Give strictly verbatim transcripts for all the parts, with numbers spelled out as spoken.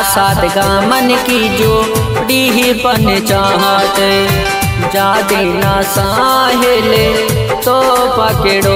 साथ गामन की जोड़ी ही बन चाहते, जादे ना साहिले तो पकड़ो।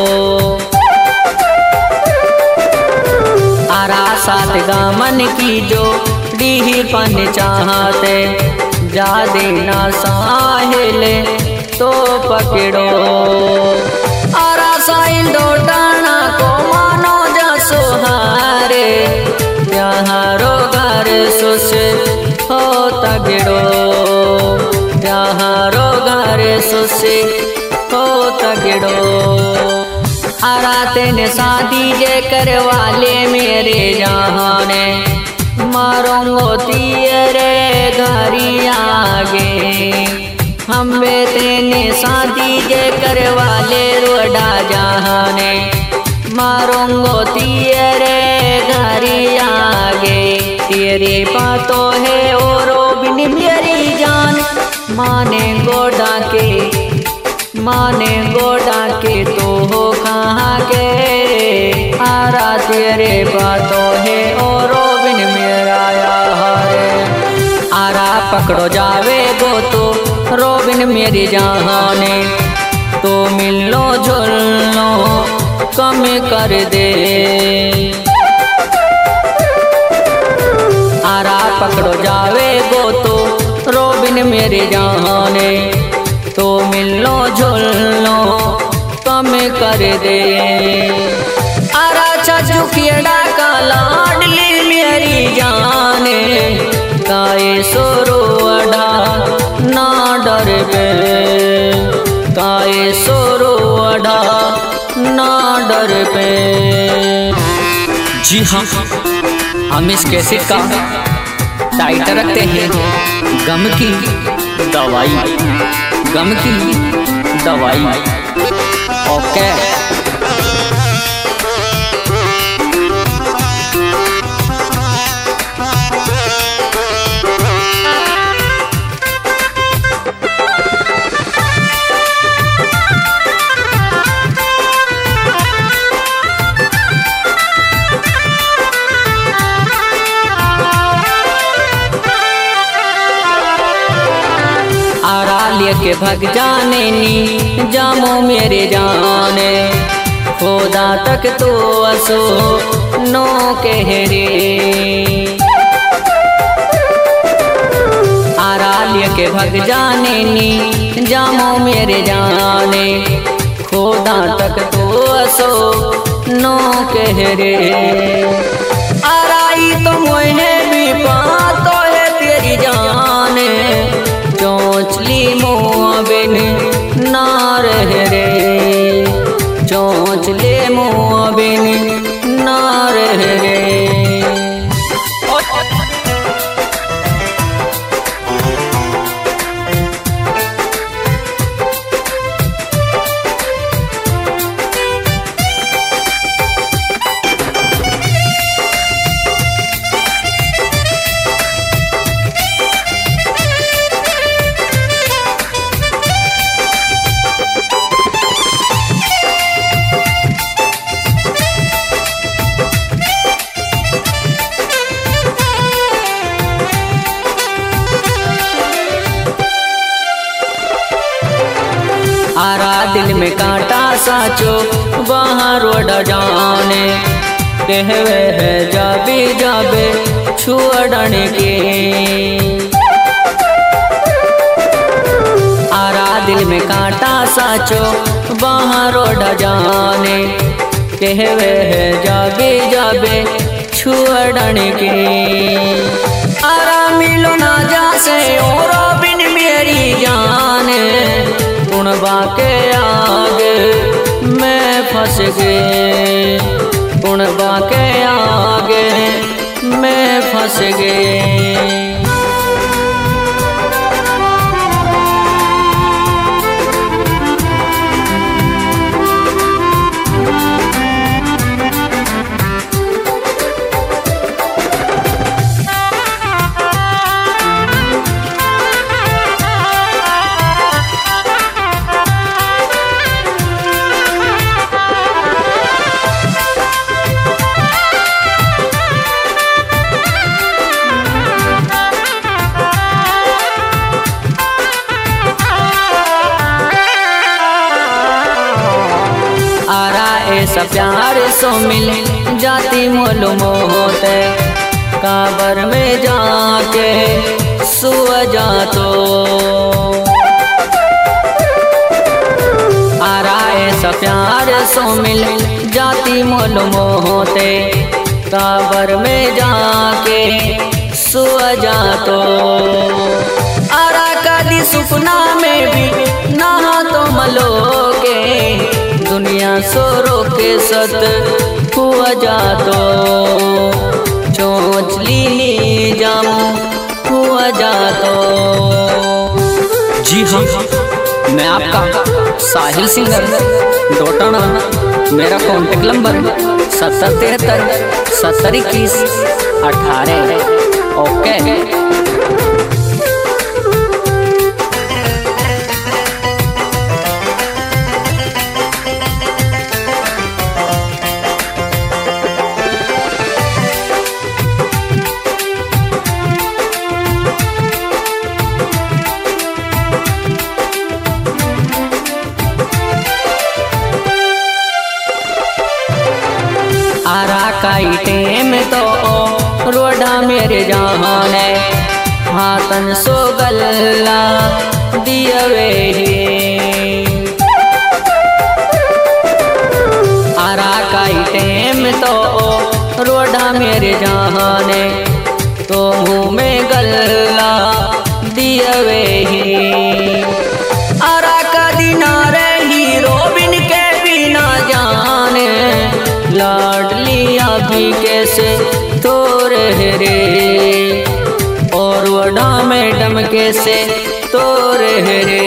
आरा साथ गामन की जोड़ी ही बन चाहते, जादे ना साहिले तो पकड़ो। आरा साइल डोटाना को मानो जा सुहारे, प्यारो घर सुस हो तगड़ो, प्यारो घर सुस हो तगड़ो। आरा तेने शादी जे करवाले मेरे जहाने, मारूंगो तेरे घरी आगे। हमें तेने शादी जे करवाले रोडा जहाने, मारूंगो तेरे घरी आगे। तेरे बातों है और बिन मेरी जान, माने गोडा के माने गोडा के तो हो कहाँ के। आरा तेरे बातों है और बिन मेरा यार। आरा पकड़ो जावे गो तो रोबिन मेरी जहाने, तो मिलो झुलनो कम कर दे। आरा पकड़ो जावे गो तो रोबिन मेरे जहाने, तो मिलो झुलनो कम कर दे। आरा चाचू खेड़ा का लाडली मेरी जाने, काए सोरो अड़ा ना डर पे, काए सोरो अड़ा ना डर पे। जी हाँ, हम इस कैसेट का टाइटल रखते हैं गम की दवाई, गम की दवाई। ओके के भग जाने नी जामो मेरे जाने, खुदा तक तो असो नो कह रे। आराल्य के भग जाने नी जामो मेरे जाने, खुदा तक तो असो नो कह रे। आराई तो मोहे भी पातो है तेरी जाने, चोंचली मोबिन ना रह रे, चोंचले मोबिन ना रह रे। आरा दिल में कांटा साचो बाहर रोड जाने, कहवे है जाबे जाबे छुअड़न के। आरा दिल में कांटा साचो बाहर रोड जाने, कहवे है जाबे जाबे छुअड़न के। आरा मिलो ना जा से और बिन मेरी जाने, गुणबा के आगे मैं फंस गए, गुणबा के आगे मैं फंस गए। प्यार सो मिल जाती मालूम होते, काबर में जाके सुआ जा तो आराए सा प्यार सो मिल जाती मालूम होते, काबर में जाके सुआ जा तो आरा कदी सपना में भी नहा तो मलोगे, दुनिया सोरो के सत हुआ जा तो चोंच ली जामू हुआ जा तो। जी हाँ, मैं आपका साहिल सिंगर डोटाना। मेरा कॉन्टेक्ट नंबर सत्तर तिहत्तर सत्तर इक्कीस अठारह। ओके। आरा काई टेम तो रोडा मेरे जाने, हाथन सो गल्ला दियवे आरा काई टेम तो रोडा मेरे जाने, तो मुँह में गल्ला दियवे आरा का दिना रही रोबिन के बिना जाने, लाडलिया भी कैसे तोरे रे और वडा मैडम कैसे तोरे रे।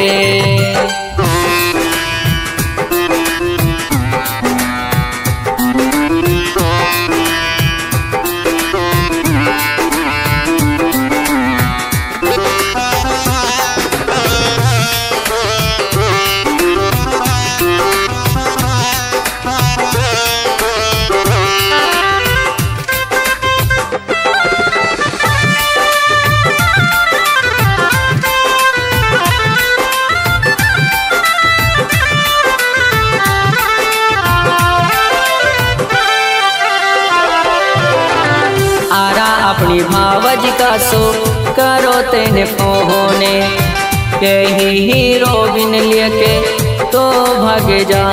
अपनी भावज का सो करो तेने फोने, कहीं हीरो बिन लेके तो भाग जा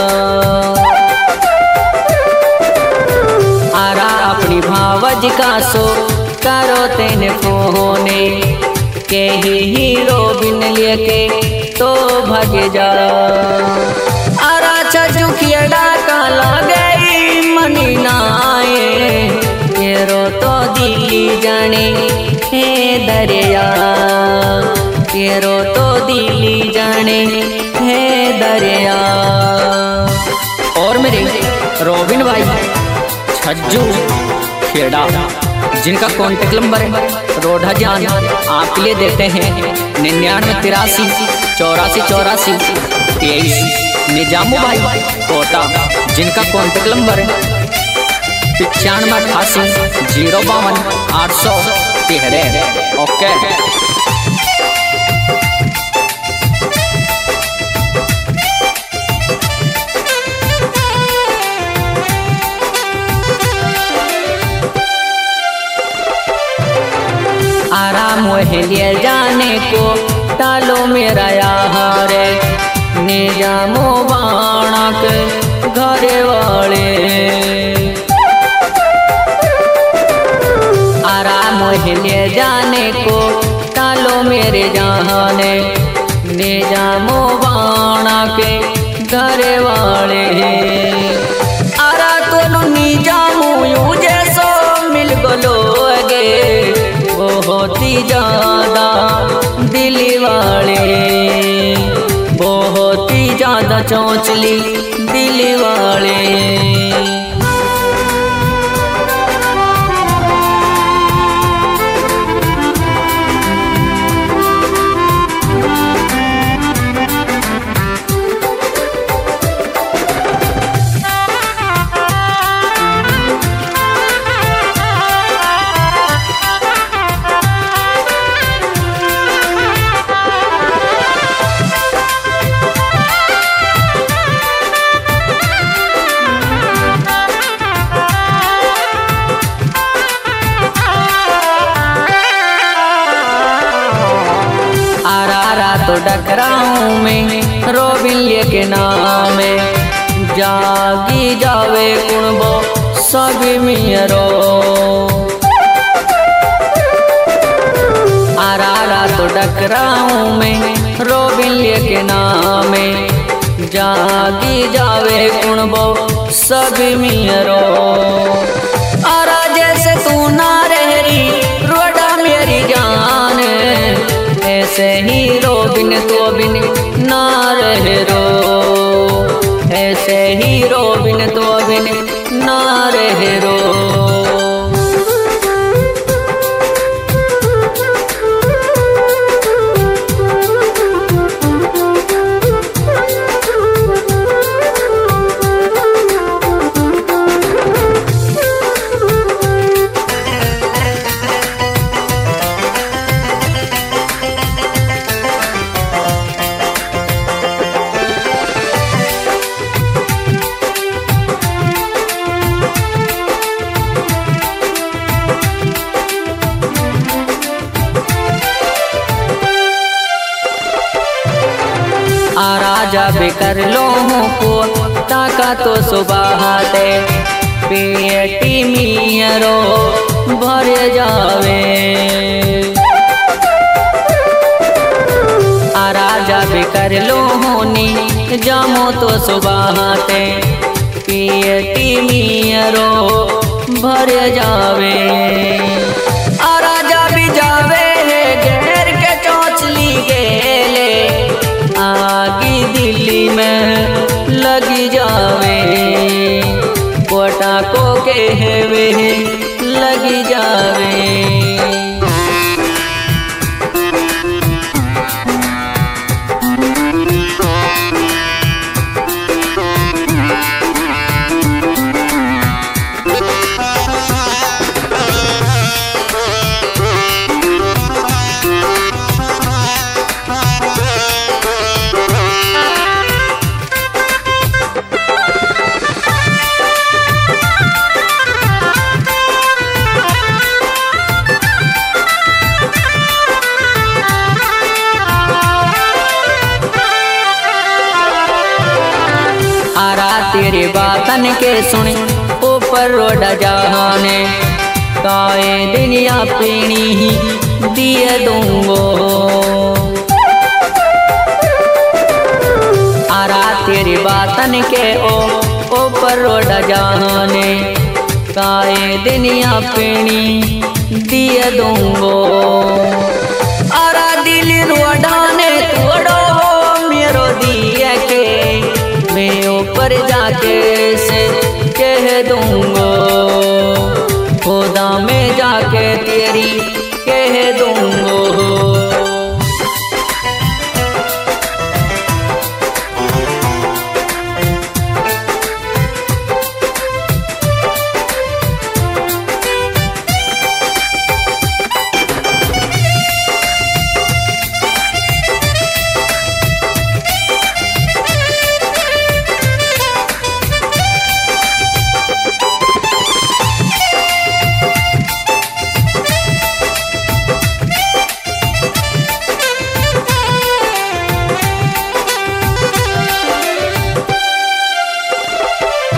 आरा अपनी भावज का सो करो तेने फोने, कहीं हीरो बिन लेके तो भाग जा आरा छजू खियड़ा का लगे मनी नाए, तेरो तो दिली जाने हे दरिया, तेरो तो दिली जाने हे दरिया। और मेरे रोबिन भाई छज्जू खेड़ा, जिनका कॉन्टेक्ट नंबर है रोडा जान, आपके लिए देते हैं निन्यानवे तिरासी चौरासी चौरासी तेईस। निजामू भाई कोटा, जिनका कॉन्टेक्ट नंबर है पिचानवे अठासी जीरो बावन आठ सौ तेरह। ओके। आराम लिए जाने को टालो मेरा यार, निजामो बाणा के घरे वाले आराम ले जाने को टालो मेरे जाने, निजामो बाणा के घरे वाले आरा तो निजामू यूं जैसो मिल गलो गे, बहुत ही ज्यादा दिली वाले, बहुत ही ज्यादा चौंचली दिली वाले। डकराऊं में रोबिन लेके नाम जागी जावे कुणबो सभी मियरो आरा तो डकराऊं में रोबिन लेके नाम जागी जावे कुणबो सभी मियरो आरा जैसे तू ना रहरी रोडा मेरी जान ऐसे ही रोबिन तो बिन ना रह रो ऐसे ही रोबिन तो बिन ना रह रो आ राजा भी कर लो हूँ को ताका तो सुबह दे पेटी मियरो भर जावे आ राजा भी कर लो होनी जामो तो सुबह दे पेटी मियरो भर जावे आ राजा भी जावे घेर के चौचली गेले आगी दिल्ली में लगी जावे कोटा को कहवे लगी जावे तेरे बातन के सुनी ऊपर रोड जाने काए दुनिया पीनी ही दिए दूंगो आरा तेरी बातन के ओ ऊपर रोड जाने काए दुनिया पीनी दिए दूंगो आरा दिल रोडाने तोड़ो मेरो दिए के मैं ऊपर जाके से कह दूंगो खुदा में जाके तेरी कह दूंगो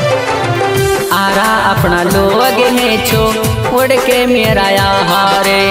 अपना लोग है छो उड़ के मेरा हारे